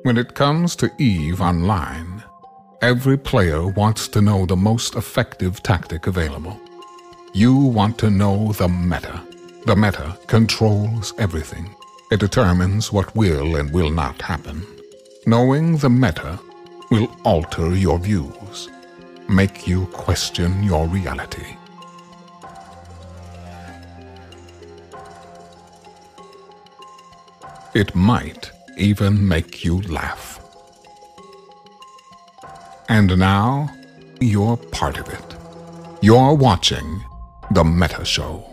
When it comes to EVE Online, every player wants to know the most effective tactic available. You want to know the meta. The meta controls everything. It determines what will and will not happen. Knowing the meta will alter your views, make you question your reality. It might even make you laugh. And now, you're part of it. You're watching The Meta Show.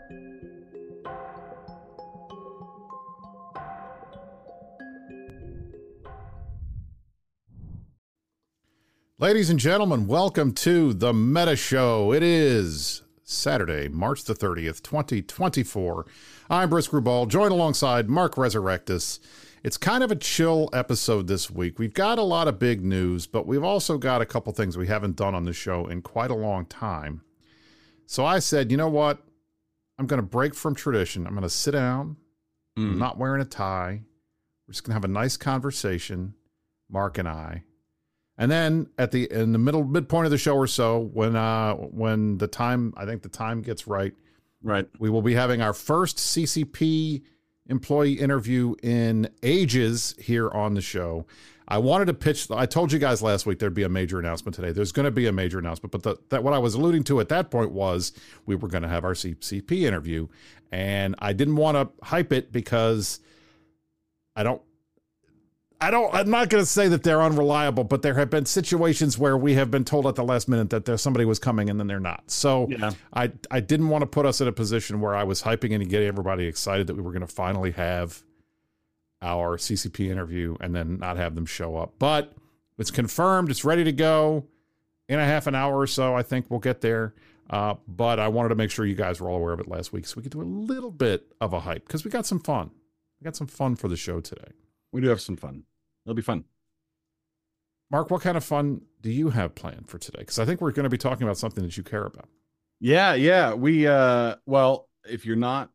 Ladies and gentlemen, welcome to The Meta Show. It is Saturday, March the 30th, 2024. I'm Bruce Grubal, joined alongside Mark Resurrectus. It's kind of a chill episode this week. We've got a lot of big news, but we've also got a couple things we haven't done on the show in quite a long time. So I said, you know what? I'm going to break from tradition. I'm going to sit down. I'm not wearing a tie. We're just going to have a nice conversation, Mark and I. And then in the midpoint of the show or so, when the time, I think the time gets right, we will be having our first CCP employee interview in ages here on the show. I wanted to pitch. I told you guys last week there'd be a major announcement today. There's going to be a major announcement, but what I was alluding to at that point was we were going to have our CCP interview, and I didn't want to hype it because I'm not going to say that they're unreliable, but there have been situations where we have been told at the last minute that somebody was coming and then they're not. So yeah. I didn't want to put us in a position where I was hyping and getting everybody excited that we were going to finally have our CCP interview and then not have them show up. But it's confirmed. It's ready to go in a half an hour or so. I think we'll get there. But I wanted to make sure you guys were all aware of it last week so we could do a little bit of a hype because we got some fun. We got some fun for the show today. We do have some fun. It'll be fun. Mark, what kind of fun do you have planned for today? Because I think we're going to be talking about something that you care about. Yeah. We well, if you're not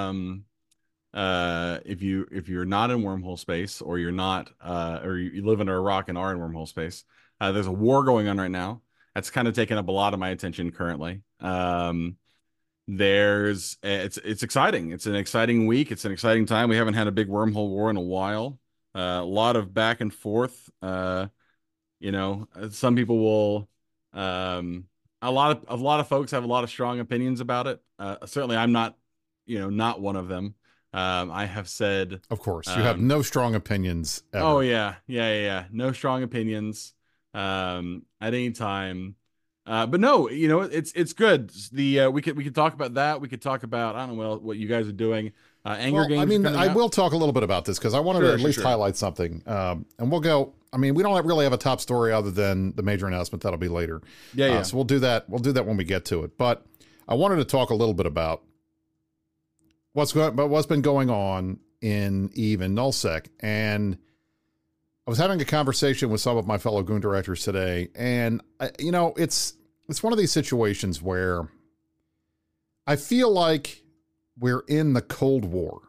if you're not in wormhole space, or you're not or you live under a rock and are in wormhole space, there's a war going on right now. That's kind of taken up a lot of my attention currently. It's exciting. It's an exciting week. It's an exciting time. We haven't had a big wormhole war in a while. A lot of back and forth. Some people will. A lot of folks have a lot of strong opinions about it. Certainly, I'm not. Not one of them. I have said, of course, you have no strong opinions ever. Oh yeah. No strong opinions at any time. But no, it's good. We could talk about that. We could talk about, I don't know what you guys are doing. Anger games. I mean, I will talk a little bit about this because I wanted to at least highlight something. And we'll go. I mean, we don't really have a top story other than the major announcement that'll be later. Yeah. So we'll do that. We'll do that when we get to it. But I wanted to talk a little bit about what's been going on in EVE and NullSec. And I was having a conversation with some of my fellow Goon directors today, and it's one of these situations where I feel like we're in the Cold War.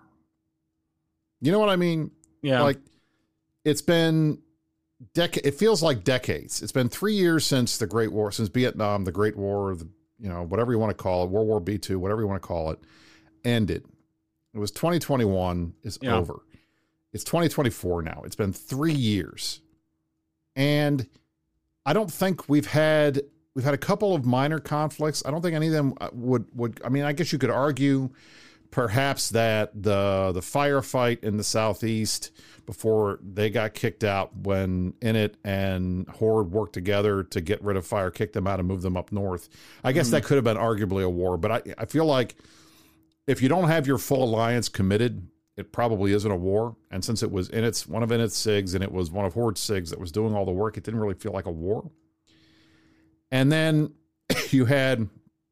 You know what I mean? Yeah. Like it's been it feels like decades. It's been 3 years since the Great War, since Vietnam, the Great War, whatever you want to call it, World War B2, whatever you want to call it, ended. It was 2021 is over. It's 2024 now. It's been 3 years. And I don't think we've had a couple of minor conflicts. I don't think any of them would. I mean, I guess you could argue perhaps that the firefight in the Southeast before they got kicked out when Init and Horde worked together to get rid of Fire, kick them out and move them up north. I guess that could have been arguably a war. But I feel like if you don't have your full alliance committed, it probably isn't a war. And since it was one of Init's SIGs and it was one of Horde's SIGs that was doing all the work, it didn't really feel like a war. And then you had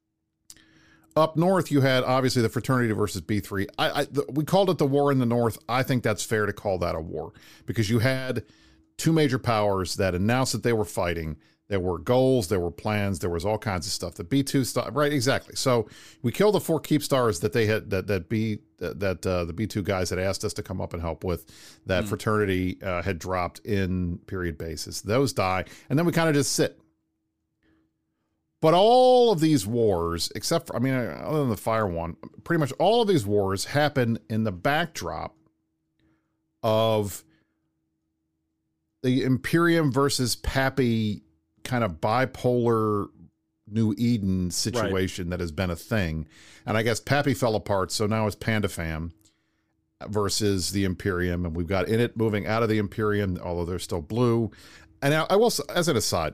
up north, you had obviously the Fraternity versus B3. We called it the war in the north. I think that's fair to call that a war because you had two major powers that announced that they were fighting. There were goals, there were plans, there was all kinds of stuff. The B2 stuff, right? Exactly. So we killed the 4 keep stars that they had the B2 guys had asked us to come up and help with. That fraternity had dropped in period basis. Those die, and then we kind of just sit. But all of these wars, except for, I mean, other than the fire one, pretty much all of these wars happen in the backdrop of the Imperium versus Pappy kind of bipolar New Eden situation that has been a thing. And I guess Pappy fell apart, so now it's PandaFam versus the Imperium, and we've got Init moving out of the Imperium, although they're still blue. And I will, as an aside,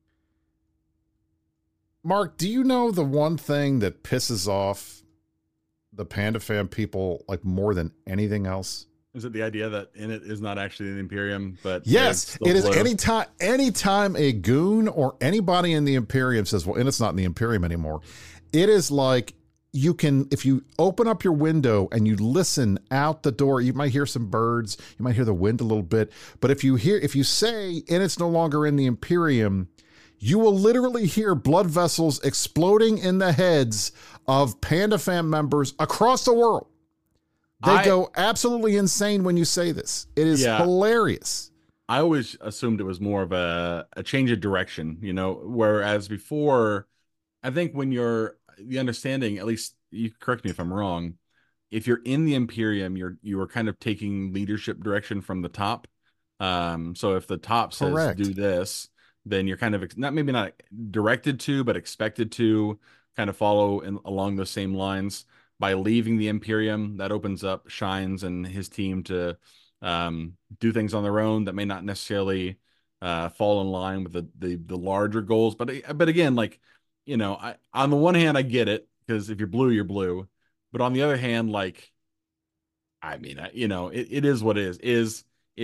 Mark, do you know the one thing that pisses off the PandaFam people like more than anything else? Is it the idea that Init is not actually the Imperium, but yes, it is. Anytime a goon or anybody in the Imperium says, well, Init's not in the Imperium anymore, it is like you can, if you open up your window and you listen out the door, you might hear some birds, you might hear the wind a little bit, but if you say Init's no longer in the Imperium, you will literally hear blood vessels exploding in the heads of PandaFam members across the world. They go absolutely insane when you say this. It is hilarious. I always assumed it was more of a change of direction, whereas before, I think when the understanding, at least you correct me if I'm wrong, if you're in the Imperium, you are kind of taking leadership direction from the top. So if the top says do this, then you're kind of maybe not directed to, but expected to kind of follow along those same lines. By leaving the Imperium, that opens up Shines and his team to do things on their own that may not necessarily fall in line with the larger goals. But again, like, on the one hand, I get it, because if you're blue, you're blue. But on the other hand, like, I mean, it is what it is.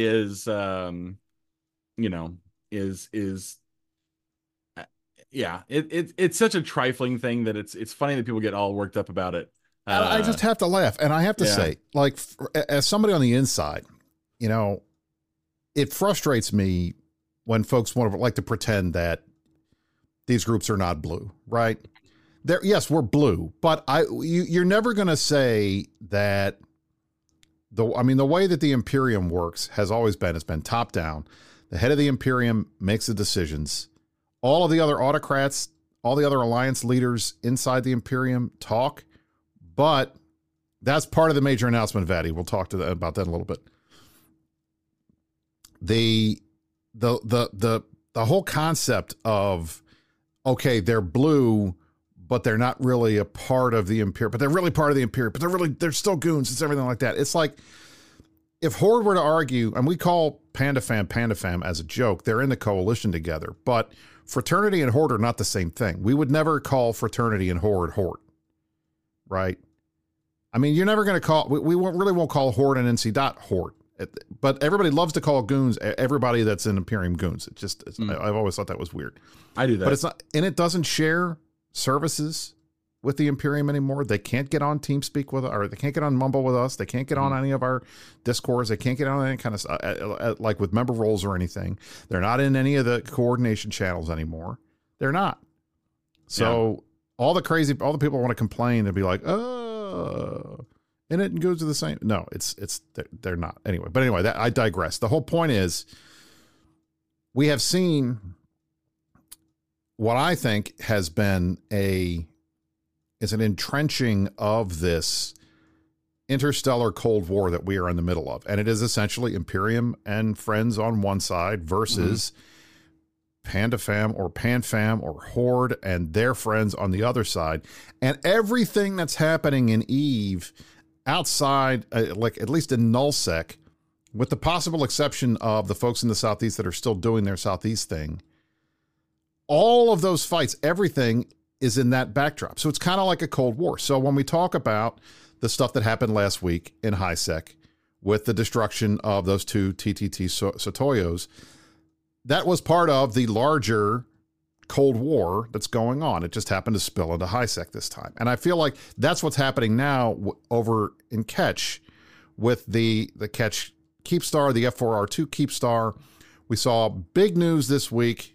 It's such a trifling thing that it's funny that people get all worked up about it. I just have to laugh. And I have to say, like, as somebody on the inside, it frustrates me when folks like to pretend that these groups are not blue, right? Yes, we're blue, but you're never going to say that the way that the Imperium works has always been, it's been top down. The head of the Imperium makes the decisions. All of the other autocrats, all the other alliance leaders inside the Imperium talk. But that's part of the major announcement, Vaddy. We'll talk about that in a little bit. The whole concept of, okay, they're blue, but they're not really a part of the Imperium, but they're really part of the Imperium, but they're still goons. It's everything like that. It's like if Horde were to argue, and we call PandaFam as a joke, they're in the coalition together, but Fraternity and Horde are not the same thing. We would never call Fraternity and Horde. Right? I mean, you're never going to call, we won't call Horde and NC Horde, but everybody loves to call goons everybody that's in Imperium goons. I've always thought that was weird. I do that. But it's not, and it doesn't share services with the Imperium anymore. They can't get on TeamSpeak with us, or they can't get on Mumble with us. They can't get on any of our Discords. They can't get on any kind of, like with member roles or anything. They're not in any of the coordination channels anymore. They're not. So all the people want to complain and be like, and it goes to the same. No, they're not. Anyway, I digress. The whole point is we have seen what I think has been an entrenching of this interstellar Cold War that we are in the middle of. And it is essentially Imperium and friends on one side versus PandaFam or PanFam or Horde and their friends on the other side. And everything that's happening in EVE outside, like at least in NullSec, with the possible exception of the folks in the Southeast that are still doing their Southeast thing, all of those fights, everything is in that backdrop. So it's kind of like a Cold War. So when we talk about the stuff that happened last week in HiSec with the destruction of those 2 TTT Sotoyos, that was part of the larger Cold War that's going on. It just happened to spill into HiSec this time. And I feel like that's what's happening now over in Ketch with the Ketch Keepstar, the F4R2 Keepstar. We saw big news this week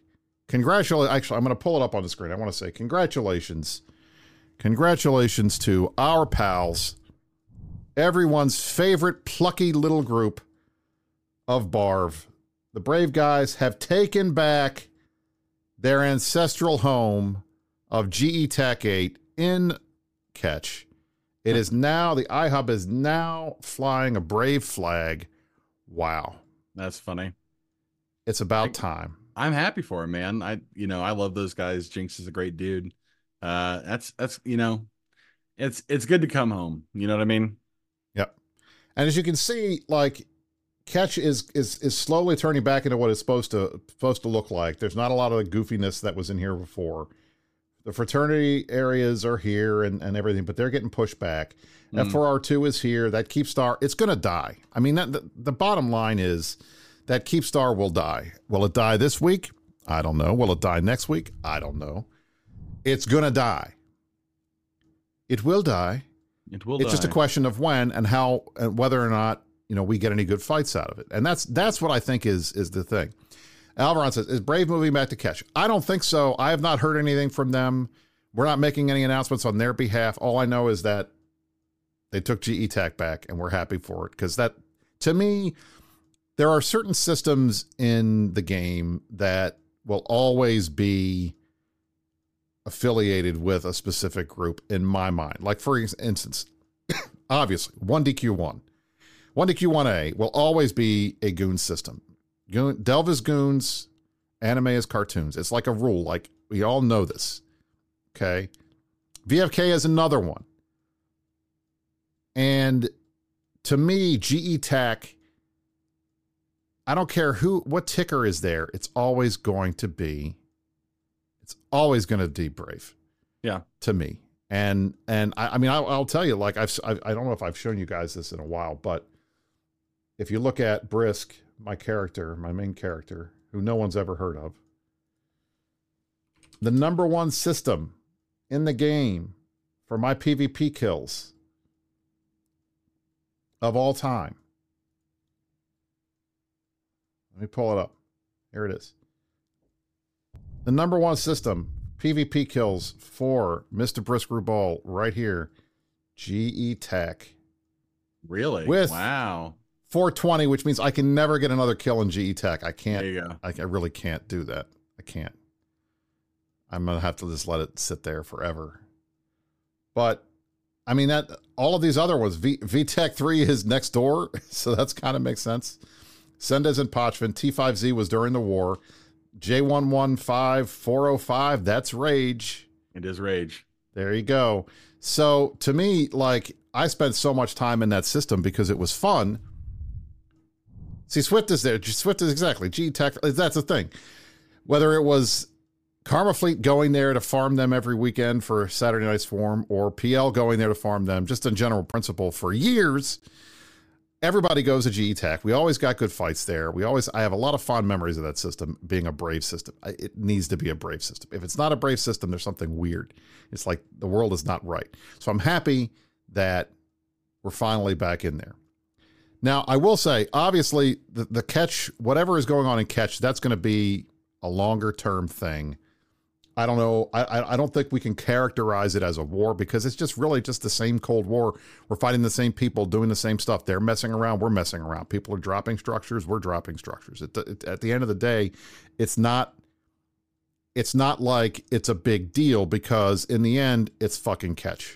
Congratulations. Actually, I'm going to pull it up on the screen. I want to say congratulations. Congratulations to our pals, everyone's favorite plucky little group of Barv. The Brave Guys have taken back their ancestral home of GE Tech 8 in Ketch. It is now, the iHub is now flying a Brave flag. Wow. That's funny. It's about time. I'm happy for him, man. I love those guys. Jinx is a great dude. That's it's good to come home. You know what I mean? Yep. And as you can see, like, Ketch is slowly turning back into what it's supposed to look like. There's not a lot of the goofiness that was in here before. The fraternity areas are here and everything, but they're getting pushed back. F4R2 is here. That Keepstar, it's going to die. I mean, the bottom line is that Keepstar will die. Will it die this week? I don't know. Will it die next week? I don't know. It's going to die. It will die. It's just a question of when and how and whether or not, we get any good fights out of it. And that's what I think is the thing. Alvaron says, is Brave moving back to Ketch? I don't think so. I have not heard anything from them. We're not making any announcements on their behalf. All I know is that they took GE Tech back, and we're happy for it. Because that, to me, there are certain systems in the game that will always be affiliated with a specific group in my mind. Like, for instance, obviously, 1DQ1. 1DQ1A will always be a goon system. Delve is goons, anime is cartoons. It's like a rule. Like, we all know this. Okay. VFK is another one. And to me, GE Tech, I don't care what ticker is there. It's always going to be Brave. Yeah. To me. And I mean, I'll tell you, like, I don't know if I've shown you guys this in a while, but if you look at Brisk, my main character, who no one's ever heard of, the number one system in the game for my PvP kills of all time. Let me pull it up. Here it is. The number one system, PvP kills for Mr. Brisk Rubal right here, GE Tech. Really? With wow. 420, which means I can never get another kill in GE Tech. I can't. There you go. I really can't do that. I can't. I'm going to have to just let it sit there forever. But, I mean, that all of these other ones, VTech 3 is next door, so that's kind of makes sense. Sendez and Pochvin, T5Z was during the war. J115405, that's Rage. It is Rage. There you go. So, to me, like, I spent so much time in that system because it was fun. See, Swift is there. Swift is exactly. GE Tech, that's the thing. Whether it was Karma Fleet going there to farm them every weekend for Saturday Night's Forum, or PL going there to farm them, just in general principle, for years, everybody goes to GE Tech. We always got good fights there. I have a lot of fond memories of that system being a Brave system. It needs to be a Brave system. If it's not a Brave system, there's something weird. It's like the world is not right. So I'm happy that we're finally back in there. Now, I will say, obviously, the Ketch, whatever is going on in Ketch, that's going to be a longer term thing. I don't know. I don't think we can characterize it as a war, because it's just really just the same Cold War. We're fighting the same people, doing the same stuff. They're messing around. We're messing around. People are dropping structures. We're dropping structures. At the end of the day, it's not like it's a big deal, because in the end, it's fucking Ketch.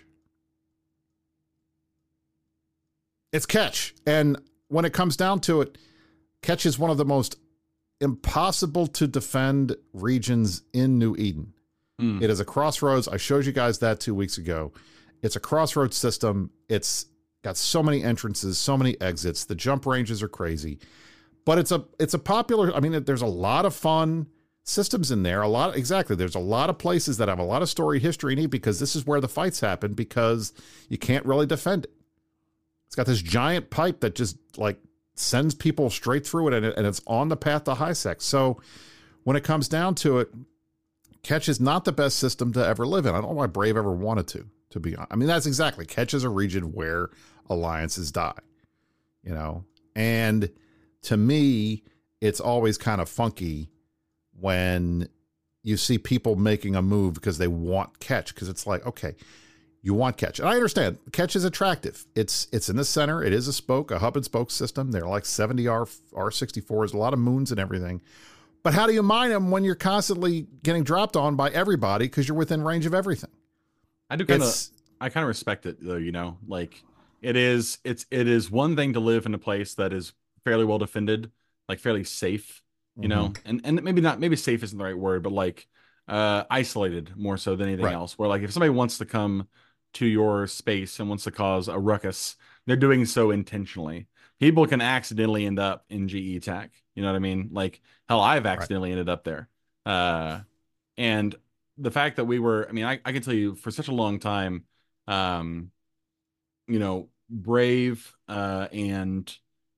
It's Ketch. And when it comes down to it, Ketch is one of the most impossible to defend regions in New Eden. It is a crossroads. I showed you guys that 2 weeks ago. It's a crossroads system. It's got so many entrances, so many exits. The jump ranges are crazy. But it's a popular, I mean, there's a lot of fun systems in there. There's a lot of places that have a lot of story history in it, because this is where the fights happen, because you can't really defend it. It's got this giant pipe that just like sends people straight through it, and it's on the path to high sec. So when it comes down to it, Ketch is not the best system to ever live in. I don't know why Brave ever wanted to be honest. I mean, that's exactly. Ketch is a region where alliances die, and to me, it's always kind of funky when you see people making a move because they want catch, because it's like, okay, you want catch. And I understand catch is attractive. It's in the center. It is a spoke, a hub and spoke system. They're like 70 R64s, a lot of moons and everything. But how do you mine them when you're constantly getting dropped on by everybody because you're within range of everything? I kind of respect it though, like it is one thing to live in a place that is fairly well defended, like fairly safe, and maybe safe isn't the right word, but like isolated more so than anything else, where like if somebody wants to come to your space and wants to cause a ruckus, they're doing so intentionally. People can accidentally end up in GE TAC. You know what I mean? Like, hell, I've accidentally ended up there. And the fact that we were, I can tell you for such a long time, Brave, and,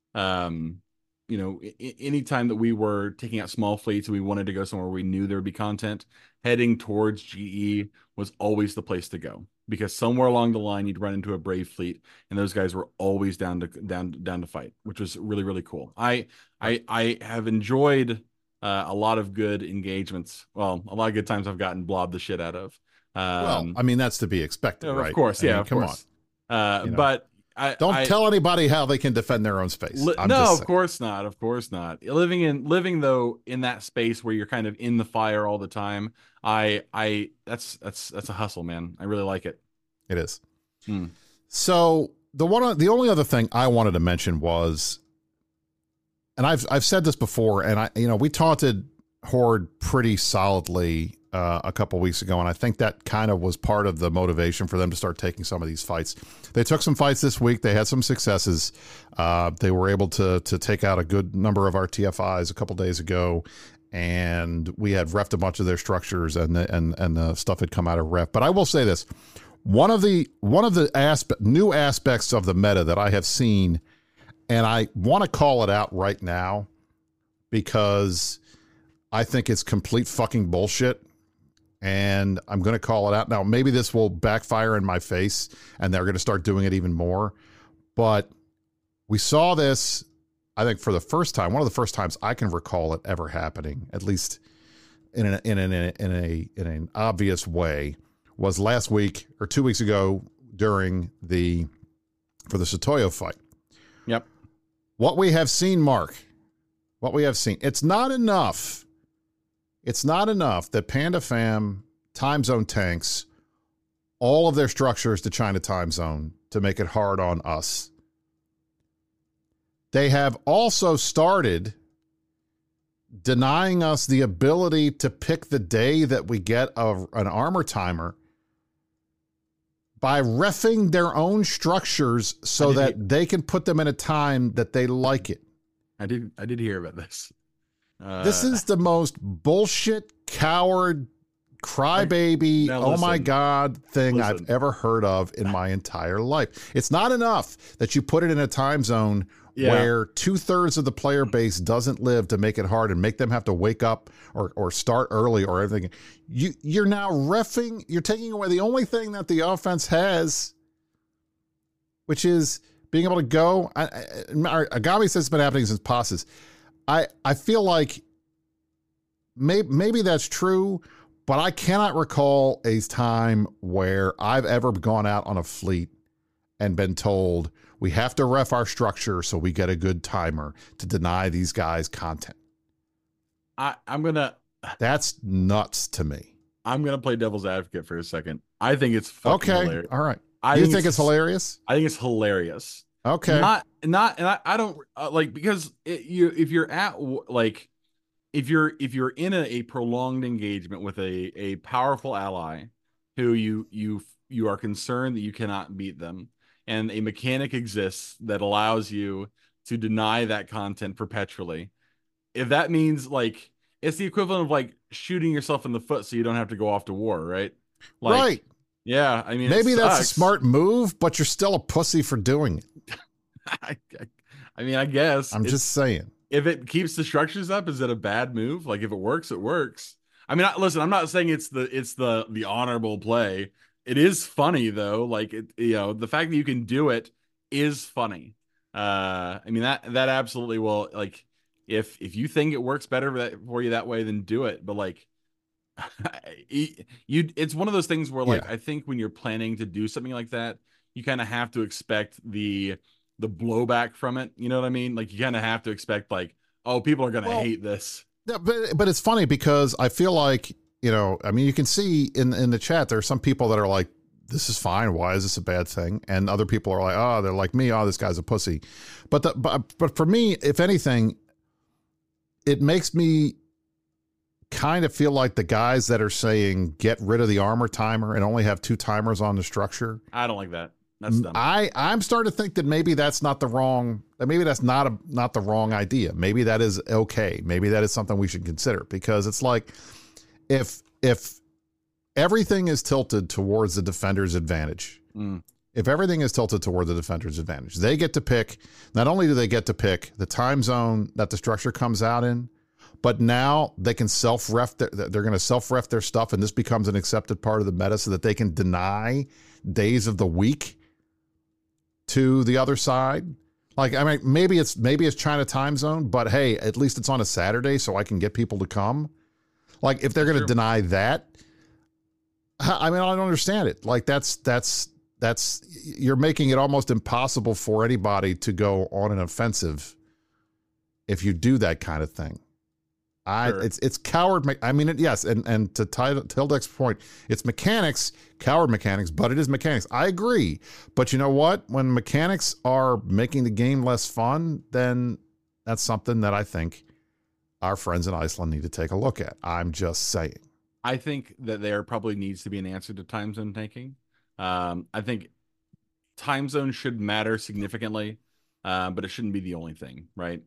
anytime that we were taking out small fleets and we wanted to go somewhere we knew there would be content, heading towards GE was always the place to go, because somewhere along the line you'd run into a Brave fleet and those guys were always down to fight, which was really, really cool. I have enjoyed a lot of good engagements. Well, a lot of good times I've gotten blobbed the shit out of. That's to be expected, right? Of course, of course. But don't tell anybody how they can defend their own space. Of course not. Of course not. Living though in that space where you're kind of in the fire all the time. That's a hustle, man. I really like it. It is. So the only other thing I wanted to mention was, and I've said this before, and we taunted Horde pretty solidly a couple weeks ago, and I think that kind of was part of the motivation for them to start taking some of these fights. They took some fights this week. They had some successes. They were able to take out a good number of our TFIs a couple days ago, and we had refed a bunch of their structures, and the stuff had come out of ref. But I will say this: one of the new aspects of the meta that I have seen, and I want to call it out right now because I think it's complete fucking bullshit. And I'm going to call it out. Now, maybe this will backfire in my face and they're going to start doing it even more. But we saw this, I think, for the first time, one of the first times I can recall it ever happening, at least in an obvious way, was last week or 2 weeks ago for the Sotoyo fight. Yep. What we have seen, Mark, it's not enough. It's not enough that Panda Fam time zone tanks all of their structures to China time zone to make it hard on us. They have also started denying us the ability to pick the day that we get an armor timer by reffing their own structures so that they can put them in a time that they like it. I did hear about this. This is the most bullshit, coward, crybaby, oh my God thing I've ever heard of in my entire life. It's not enough that you put it in a time zone where 2/3 of the player base doesn't live to make it hard and make them have to wake up or start early or everything. You're now reffing, you're taking away the only thing that the offense has, which is being able to go. Agami says it's been happening since passes. I feel like maybe that's true, but I cannot recall a time where I've ever gone out on a fleet and been told we have to ref our structure so we get a good timer to deny these guys content. That's nuts to me. I'm going to play devil's advocate for a second. I think it's fucking hilarious. All right. You think it's hilarious? I think it's hilarious. Okay. And I don't because if you're in a prolonged engagement with a powerful ally who you are concerned that you cannot beat them, and a mechanic exists that allows you to deny that content perpetually, if that means it's the equivalent of shooting yourself in the foot so you don't have to go off to war, right? Right. Yeah, I mean, maybe that's a smart move, but you're still a pussy for doing it. I guess. I'm just saying. If it keeps the structures up, is it a bad move? If it works, it works. I mean, listen, I'm not saying it's the honorable play. It is funny though. The fact that you can do it is funny. I mean, that absolutely will. If you think it works better for you that way, then do it. But it's one of those things where, like, Yeah. I think when you're planning to do something like that, you kind of have to expect the blowback from it. You know what I mean? Like, you kind of have to expect, like, oh, people are gonna Well, hate this. yeah, but it's funny because I feel like, I mean, you can see in the chat there are some people that are like, this is fine. Why is this a bad thing? And other people are like, oh, they're like me. Oh, this guy's a pussy. But for me, if anything, it makes me kind of feel like the guys that are saying get rid of the armor timer and only have 2 timers on the structure. I don't like that. That's dumb. I'm starting to think that maybe that's not the wrong. Maybe that's not the wrong idea. Maybe that is okay. Maybe that is something we should consider, because it's like if everything is tilted towards the defender's advantage. If everything is tilted toward the defender's advantage, they get to pick. Not only do they get to pick the time zone that the structure comes out in, but now they can self-ref. They're going to self-ref their stuff, and this becomes an accepted part of the meta, so that they can deny days of the week to the other side. Like, I mean, maybe it's China time zone, but hey, at least it's on a Saturday, so I can get people to come. Like, if they're going to deny that, I mean, I don't understand it. Like, that's you're making it almost impossible for anybody to go on an offensive if you do that kind of thing. Sure. It's coward. I mean, yes, and to Tildek's point, it's mechanics, coward mechanics, but it is mechanics. I agree, but you know what? When mechanics are making the game less fun, then that's something that I think our friends in Iceland need to take a look at. I'm just saying. I think that there probably needs to be an answer to time zone tanking. I think time zone should matter significantly, but it shouldn't be the only thing, right?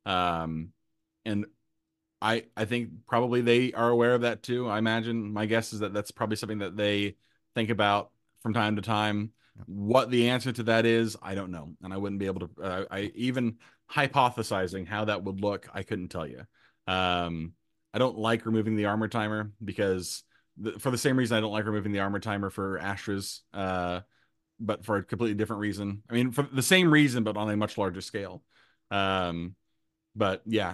And I think probably they are aware of that too. I imagine, my guess is that that's probably something that they think about from time to time. What the answer to that is, I don't know, and I wouldn't be able to. I even hypothesizing how that would look, I couldn't tell you. I don't like removing the armor timer because for the same reason I don't like removing the armor timer for Astra's, but for a completely different reason. I mean, for the same reason, but on a much larger scale. But yeah,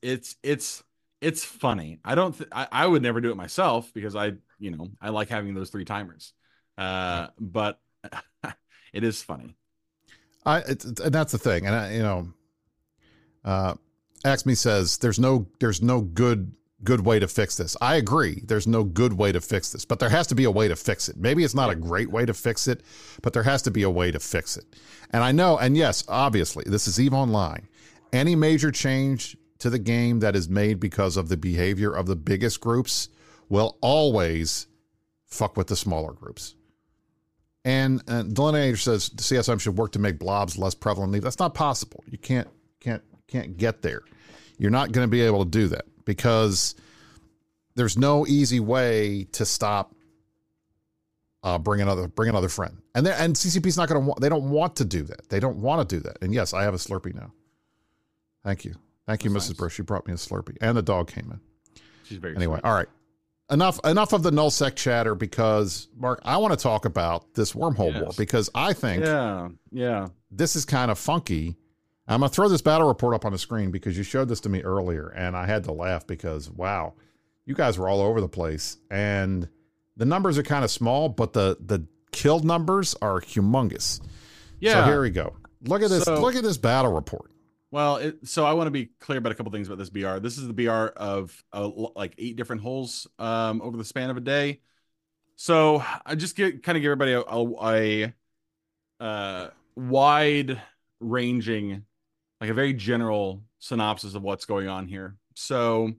it's funny. I would never do it myself because I like having those 3 timers. But it is funny. And that's the thing. And Axme says there's no good way to fix this. I agree. There's no good way to fix this, but there has to be a way to fix it. Maybe it's not a great way to fix it, but there has to be a way to fix it. And I know, and yes, obviously, this is EVE Online. Any major change to the game that is made because of the behavior of the biggest groups will always fuck with the smaller groups. And Delineator says the CSM should work to make blobs less prevalent. That's not possible. You can't get there. You're not going to be able to do that because there's no easy way to stop bring another friend. And CCP's not going to they don't want to do that. They don't want to do that. And yes, I have a Slurpee now. Thank you. Thank you, Mrs. Nice. Bruce. She brought me a Slurpee. And the dog came in. She's very Anyway, sweet. All right. Enough of the nullsec chatter, because, Mark, I want to talk about this wormhole war, because I think this is kind of funky. I'm going to throw this battle report up on the screen because you showed this to me earlier, and I had to laugh because, wow, you guys were all over the place. And the numbers are kind of small, but the killed numbers are humongous. Yeah. So here we go. Look at this. Look at this battle report. Well, so I want to be clear about a couple things about this BR. This is the BR of like 8 different holes over the span of a day. So I just give everybody a wide ranging, like a very general synopsis of what's going on here. So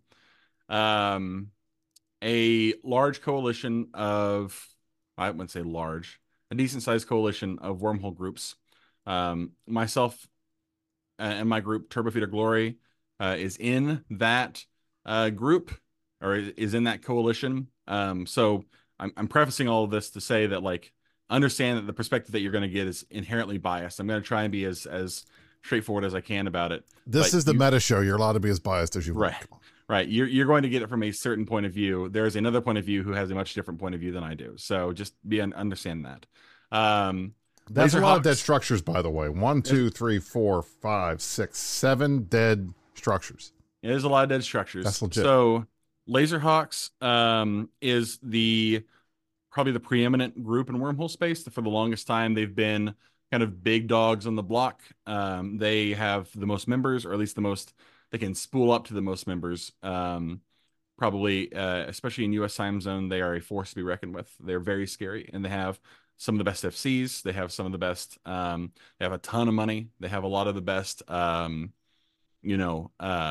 a large coalition of, I wouldn't say large, a decent sized coalition of wormhole groups. Myself and my group, Turbo Feeder Glory, is in that group, or is in that coalition. So I'm prefacing all of this to say that, like, understand that the perspective that you're going to get is inherently biased. I'm going to try and be as straightforward as I can about it. This is the meta show. You're allowed to be as biased as you want. Right. You're going to get it from a certain point of view. There's another point of view who has a much different point of view than I do. So just understand that. That's a lot of dead structures, by the way. 1, 2, 3, 4, 5, 6, 7 dead structures. It is a lot of dead structures. That's legit. So Laserhawks is the probably the preeminent group in wormhole space. For the longest time, they've been kind of big dogs on the block. They have the most members, or at least the most, they can spool up to the most members. Probably, especially in US time zone, they are a force to be reckoned with. They're very scary, and they have some of the best FCs. They have some of the best, they have a ton of money. They have a lot of the best, you know,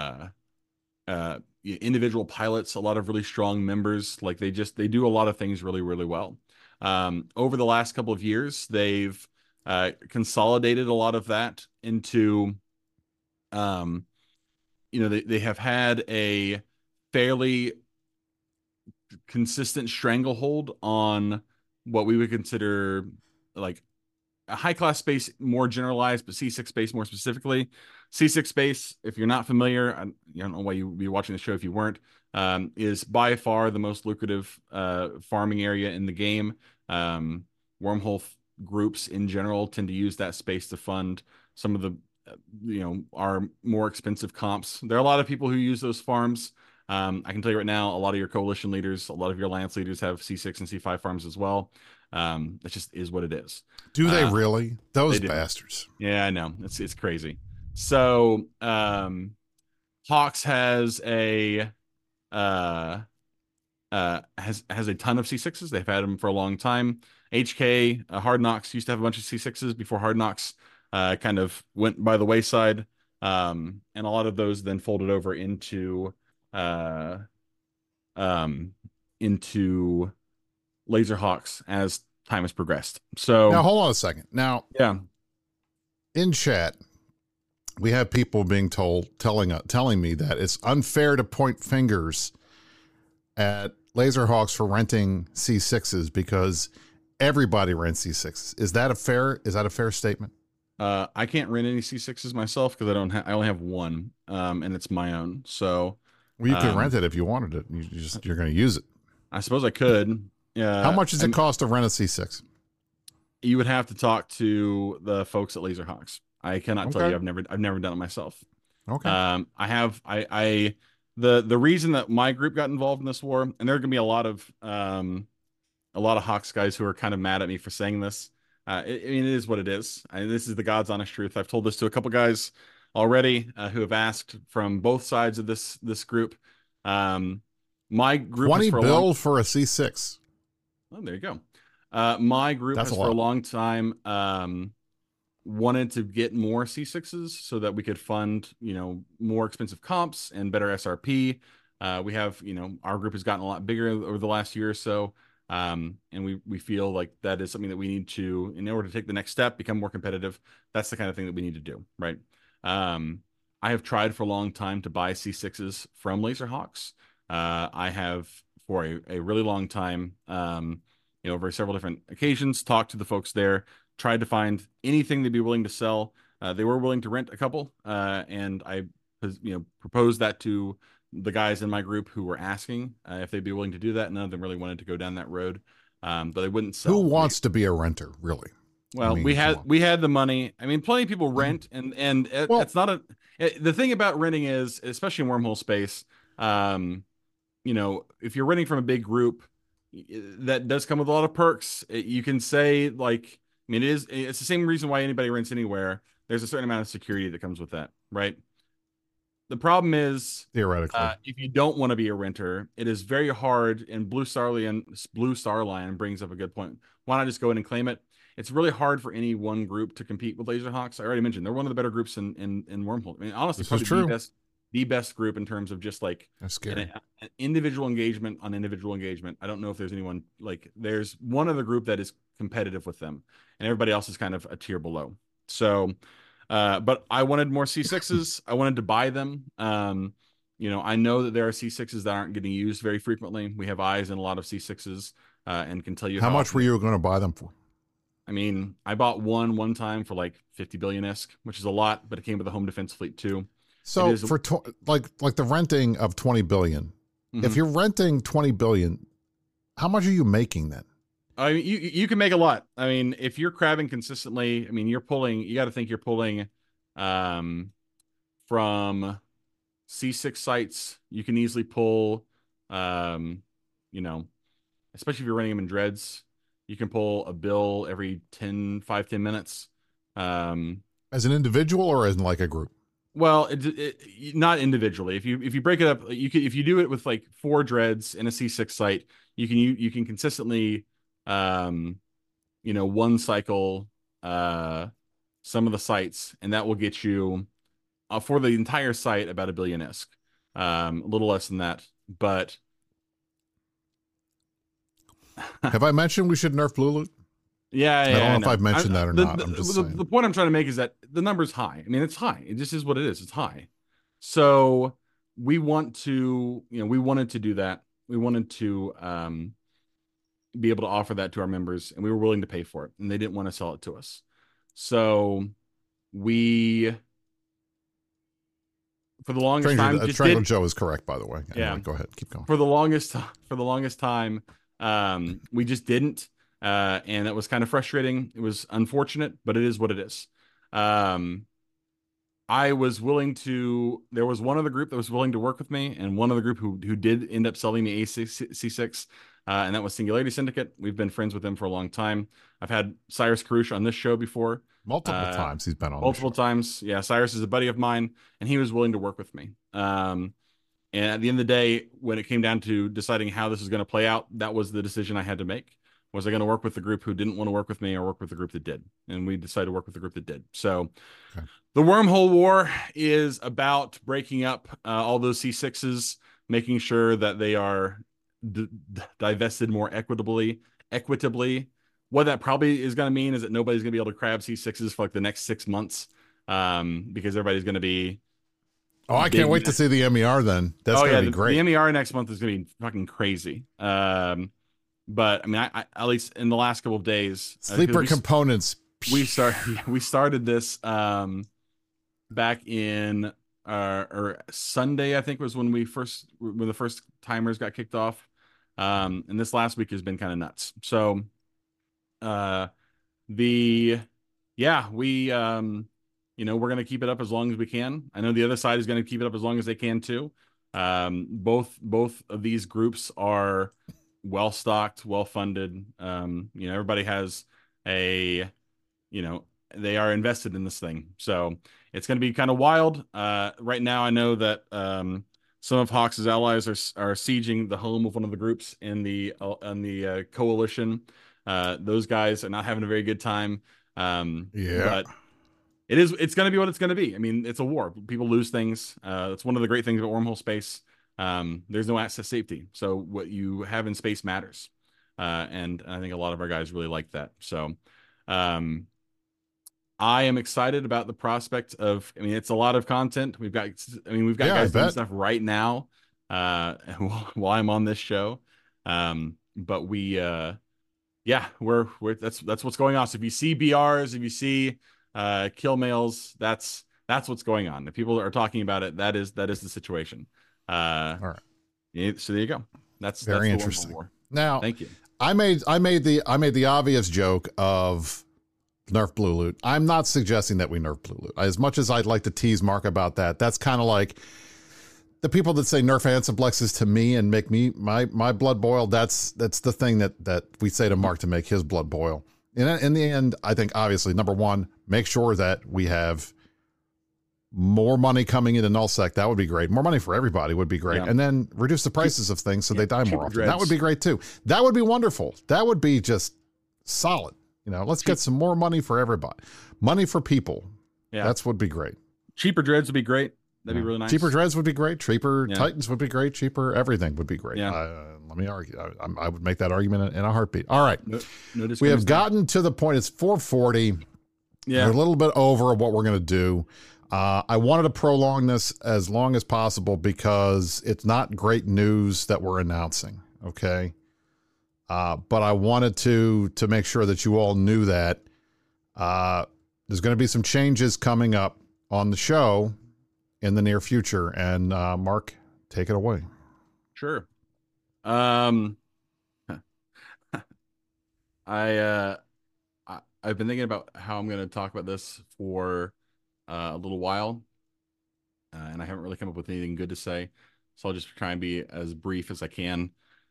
individual pilots, a lot of really strong members. Like they do a lot of things really, really well. Over the last couple of years, they've consolidated a lot of that into, they have had a fairly consistent stranglehold on what we would consider like a high class space, more generalized, but C6 space more specifically. C6 space, if you're not familiar, I don't know why you'd be watching the show if you weren't, is by far the most lucrative farming area in the game. Wormhole groups in general tend to use that space to fund some of the, our more expensive comps. There are a lot of people who use those farms. I can tell you right now, a lot of your coalition leaders, a lot of your alliance leaders have C6 and C5 farms as well. It just is what it is. Do they really? Those bastards. Yeah, I know. It's crazy. So, Hawks has a has a ton of C6s. They've had them for a long time. HK Hard Knocks used to have a bunch of C6s before Hard Knocks kind of went by the wayside. And a lot of those then folded over into Laserhawks as time has progressed. So now hold on a second. Now, yeah, in chat, we have people being telling me that it's unfair to point fingers at Laserhawks for renting C6s because everybody rents C6s. Is that a fair statement? I can't rent any C6s myself because I only have one, and it's my own. So, well, you could rent it if you wanted it. You're going to use it. I suppose I could. How much does it cost to rent a C6? You would have to talk to the folks at Laserhawks. I cannot tell you. I've never done it myself. Okay. The reason that my group got involved in this war, and there are going to be a lot of Hawks guys who are kind of mad at me for saying this. It is what it is. This is the God's honest truth. I've told this to a couple guys already who have asked from both sides of this group. My group 20 bill for a C6. Oh, there you go. My group has for a long time wanted to get more C6s so that we could fund, more expensive comps and better SRP. We have, our group has gotten a lot bigger over the last year or so. And we feel like that is something that we need to, in order to take the next step, become more competitive. That's the kind of thing that we need to do, right? I have tried for a long time to buy C6s from Laserhawks. I have for a really long time, over several different occasions, talked to the folks there, tried to find anything they'd be willing to sell. They were willing to rent a couple, and I, proposed that to the guys in my group who were asking if they'd be willing to do that. None of them really wanted to go down that road, but they wouldn't sell. Who wants to be a renter, really? Well, we had the money. I mean, plenty of people rent, and it's not the thing about renting is, especially in wormhole space, if you're renting from a big group, that does come with a lot of perks. You can say it's the same reason why anybody rents anywhere. There's a certain amount of security that comes with that, right? The problem is, theoretically, if you don't want to be a renter, it is very hard. And Blue Star Line brings up a good point. Why not just go in and claim it? It's really hard for any one group to compete with Laserhawks. I already mentioned they're one of the better groups in Wormhole. I mean, honestly, probably the best group in terms of just an individual engagement on individual engagement. I don't know if there's anyone there's one other group that is competitive with them, and everybody else is kind of a tier below. So, but I wanted more C6s. I wanted to buy them. I know that there are C6s that aren't getting used very frequently. We have eyes in a lot of C6s, and can tell you how much were you going to buy them for? I mean, I bought one time for 50 billion ISK, which is a lot, but it came with a home defense fleet too. So for like the renting of 20 billion, if you're renting 20 billion, how much are you making then? I mean, you can make a lot. I mean, if you're crabbing consistently, I mean, you got to think you're pulling from C6 sites. You can easily pull You know, especially if you're running them in dreads, you can pull a bill every 10 minutes. As an individual or as in like a group? Well, not individually. If you break it up, you can, if you do it with like 4 dreads in a C6 site, you can consistently, one cycle some of the sites, and that will get you for the entire site about a billion ISK. A little less than that, but Have I mentioned we should nerf Blue Loot? yeah, I don't know if I've mentioned that or not. I'm just saying. The point I'm trying to make is that the number's high. I mean, it's high. It just is what it is. It's high. So we want to, we wanted to do that. We wanted to be able to offer that to our members, and we were willing to pay for it, and they didn't want to sell it to us. So we, for the longest time, just Triangle Joe is correct, by the way. Anyway, yeah, go ahead, keep going. For the longest time, we just didn't. And that was kind of frustrating. It was unfortunate, but it is what it is. I was willing to. There was one other group that was willing to work with me, and one other group who did end up selling me a C6, and that was Singularity Syndicate. We've been friends with them for a long time. I've had Cyrus Karush on this show before. Multiple times he's been on. Multiple times, yeah. Cyrus is a buddy of mine, and he was willing to work with me. And at the end of the day, when it came down to deciding how this was going to play out, that was the decision I had to make. Was I going to work with the group who didn't want to work with me, or work with the group that did? And we decided to work with the group that did. So The Wormhole War is about breaking up all those C6s, making sure that they are divested more equitably. What that probably is going to mean is that nobody's going to be able to crab C6s for like the next 6 months, because everybody's going to be. Oh, I can't wait to see the MER then. That's going to be great. The MER next month is going to be fucking crazy. But I mean, I at least in the last couple of days, sleeper components. We started this back in or Sunday, I think, was when the first timers got kicked off. And this last week has been kind of nuts. So we're gonna keep it up as long as we can. I know the other side is gonna keep it up as long as they can too. Both of these groups are well stocked, well funded. Everybody has they are invested in this thing. So it's going to be kind of wild. Right now, I know that some of Hawks' allies are sieging the home of one of the groups in the coalition. Those guys are not having a very good time. But it's going to be what it's going to be. I mean, it's a war. People lose things. That's one of the great things about wormhole space. There's no access safety, so what you have in space matters, and I think a lot of our guys really like that. So I am excited about the prospect of. I mean, it's a lot of content. We've got guys doing stuff right now while I'm on this show, but we're that's what's going on. So if you see BRs, if you see kill mails, that's what's going on. If people are talking about it, that is the situation. All right. So there you go. That's very interesting. Now, thank you. I made the obvious joke of nerf Blue Loot. I'm not suggesting that we nerf Blue Loot. As much as I'd like to tease Mark about that, that's kind of like the people that say nerf Ansiblexes to me and make me my blood boil. That's the thing that we say to Mark to make his blood boil. In the end, I think obviously number one, make sure that we have more money coming into nullsec. That would be great. More money for everybody would be great. Yeah. And then reduce the prices of things so they die more often. Dreads. That would be great too. That would be wonderful. That would be just solid. Let's get some more money for everybody. Money for people. Yeah. That would be great. Cheaper dreads would be great. That'd be really nice. Cheaper dreads would be great. Cheaper Titans would be great. Cheaper everything would be great. Yeah. Let me argue. I would make that argument in a heartbeat. All right. No we have gotten to the point. It's 4:40. Yeah. We're a little bit over what we're going to do. I wanted to prolong this as long as possible because it's not great news that we're announcing, okay? But I wanted to make sure that you all knew that there's going to be some changes coming up on the show in the near future. And Mark, take it away. Sure. I've been thinking about how I'm going to talk about this for a little while, and I haven't really come up with anything good to say. so I'll just try and be as brief as I can.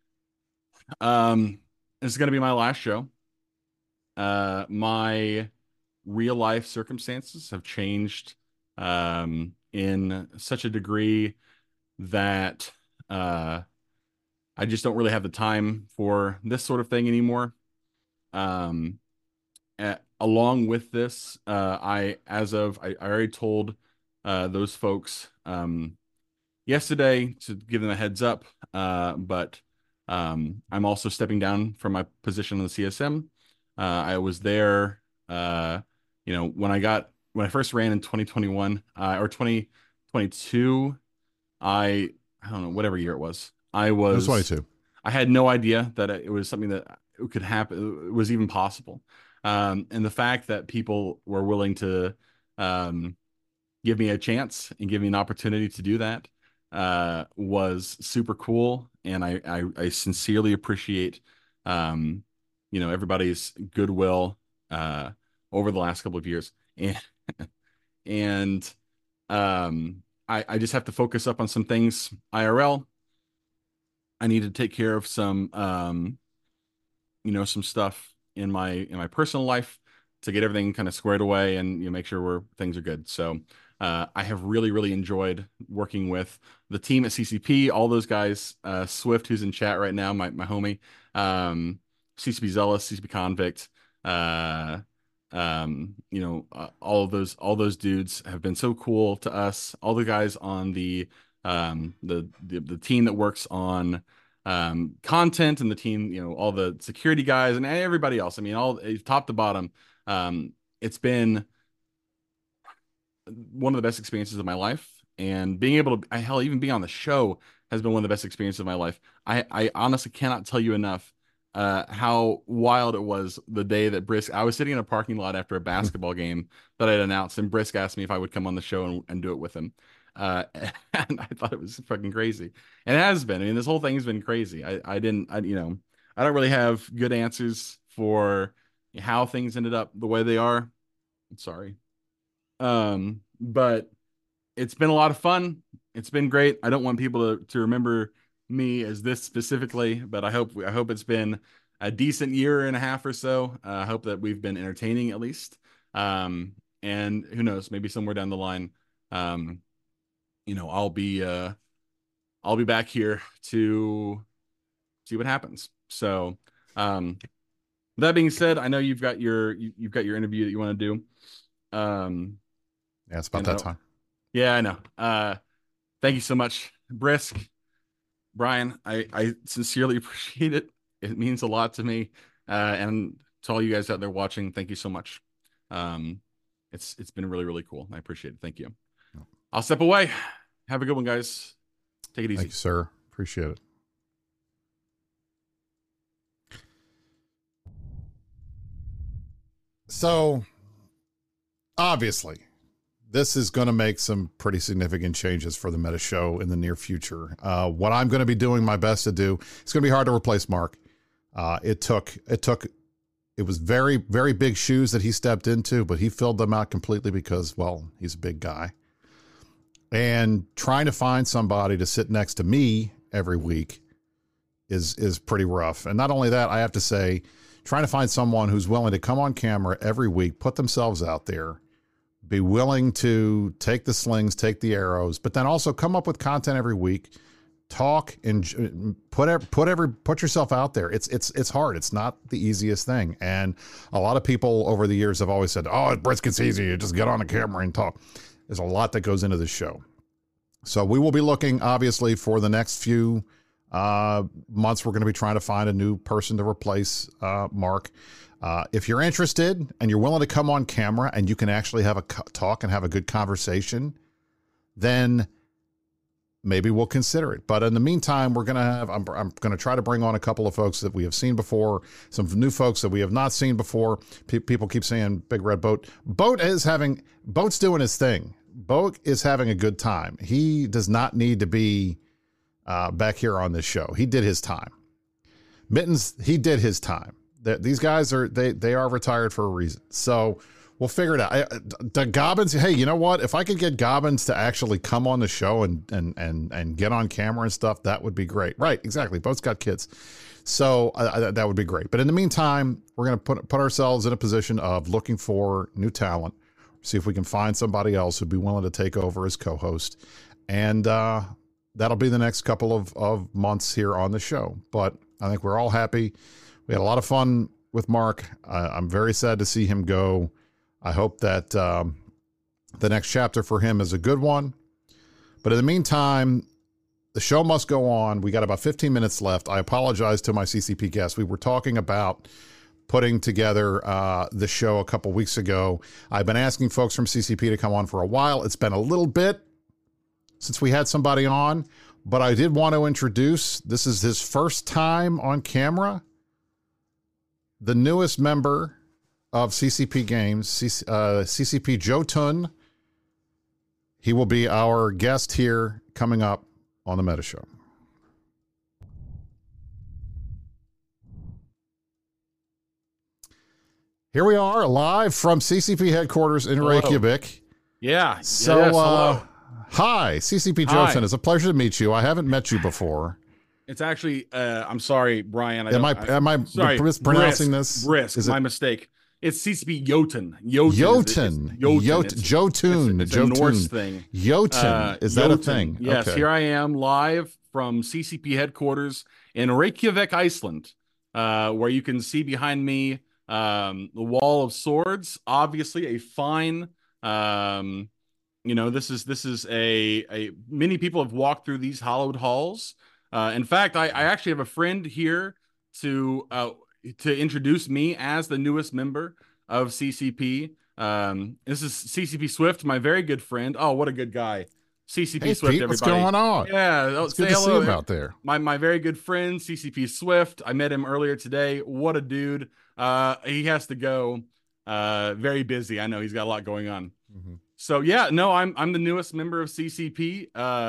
This is going to be my last show. My real life circumstances have changed in such a degree that I just don't really have the time for this sort of thing anymore. Along with this, I already told those folks yesterday to give them a heads up, but I'm also stepping down from my position on the CSM. I was there, when I first ran in 2021 or 2022. I don't know, whatever year it was. It was 22. I had no idea that it was something that could happen. It was even possible. And the fact that people were willing to give me a chance and give me an opportunity to do that was super cool. And I sincerely appreciate, everybody's goodwill over the last couple of years. And I just have to focus up on some things IRL. I need to take care of some some stuff in my personal life to get everything kind of squared away and make sure things are good. So I have really, really enjoyed working with the team at CCP, all those guys, Swift, who's in chat right now, my homie, CCP Zealous, CCP Convict, all those dudes have been so cool to us. All the guys on the team that works on content, and the team, all the security guys and everybody else. I mean, all top to bottom. It's been one of the best experiences of my life, and being able to even be on the show has been one of the best experiences of my life. I honestly cannot tell you enough how wild it was the day that I was sitting in a parking lot after a basketball game that I'd announced, and Brisk asked me if I would come on the show and do it with him. And I thought it was fucking crazy. And it has been. I mean, this whole thing has been crazy. I don't really have good answers for how things ended up the way they are. I'm sorry. But it's been a lot of fun. It's been great. I don't want people to remember me as this specifically, but I hope it's been a decent year and a half or so. I hope that we've been entertaining at least. And who knows, maybe somewhere down the line, I'll be back here to see what happens. So, that being said, I know you've got your interview that you want to do. Yeah, it's about that time. Yeah, I know. Thank you so much, Brisk. Brian, I sincerely appreciate it. It means a lot to me. And to all you guys out there watching, thank you so much. It's been really, really cool. I appreciate it. Thank you. I'll step away. Have a good one, guys. Take it easy. Thank you, sir. Appreciate it. So, obviously, this is going to make some pretty significant changes for the Meta Show in the near future. What I'm going to be doing my best to do, it's going to be hard to replace Mark. It was very, very big shoes that he stepped into, but he filled them out completely because, well, he's a big guy. And trying to find somebody to sit next to me every week is pretty rough. And not only that, I have to say, trying to find someone who's willing to come on camera every week, put themselves out there, be willing to take the slings, take the arrows, but then also come up with content every week, talk and put yourself out there. It's hard. It's not the easiest thing. And a lot of people over the years have always said, "Oh, Brisket's easy. You just get on the camera and talk." There's a lot that goes into this show. So we will be looking, obviously, for the next few months. We're going to be trying to find a new person to replace Mark. If you're interested and you're willing to come on camera and you can actually have a talk and have a good conversation, then maybe we'll consider it. But in the meantime, I'm going to try to bring on a couple of folks that we have seen before, some new folks that we have not seen before. People keep saying Big Red Boat. Boat's doing his thing. Boat is having a good time. He does not need to be back here on this show. He did his time. Mittens, he did his time. These guys are retired for a reason. So We'll figure it out. The Gobbins, hey, you know what? If I could get Gobbins to actually come on the show and get on camera and stuff, that would be great. Right, exactly. Both's got kids. So that would be great. But in the meantime, we're going to put ourselves in a position of looking for new talent, see if we can find somebody else who'd be willing to take over as co-host. And that'll be the next couple of months here on the show. But I think we're all happy. We had a lot of fun with Mark. I'm very sad to see him go. I hope that the next chapter for him is a good one. But in the meantime, the show must go on. We got about 15 minutes left. I apologize to my CCP guests. We were talking about putting together the show a couple weeks ago. I've been asking folks from CCP to come on for a while. It's been a little bit since we had somebody on, but I did want to introduce, this is his first time on camera, the newest member of CCP Games, CCP Jotun. He will be our guest here coming up on the Meta Show. Here we are live from CCP headquarters in Reykjavik. Yeah. So, yes, hi, CCP Jotun. It's a pleasure to meet you. I haven't met you before. It's actually, I'm sorry, Brian. Am I mispronouncing this? Brisk, is my mistake. It's CCP Jotun. Jotun. Jotun. It's a Norse thing. Jotun. Is that a thing? Yes, okay. Here I am live from CCP headquarters in Reykjavik, Iceland, where you can see behind me the Wall of Swords. Obviously, a fine. This is a many people have walked through these hallowed halls. In fact, I actually have a friend here to introduce me as the newest member of CCP. This is CCP Swift, my very good friend. Oh, what a good guy. CCP hey, Swift, Pete, everybody. What's going on? Yeah, it's good to see him out there. My very good friend, CCP Swift. I met him earlier today. What a dude. He has to go. Very busy. I know he's got a lot going on. Mm-hmm. So yeah, no, I'm the newest member of CCP.